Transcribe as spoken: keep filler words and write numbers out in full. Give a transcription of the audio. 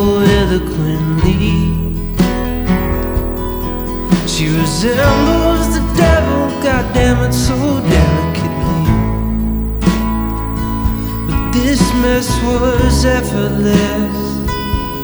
eloquently. She resembles the devil, goddammit, so delicately. But this mess was effortless.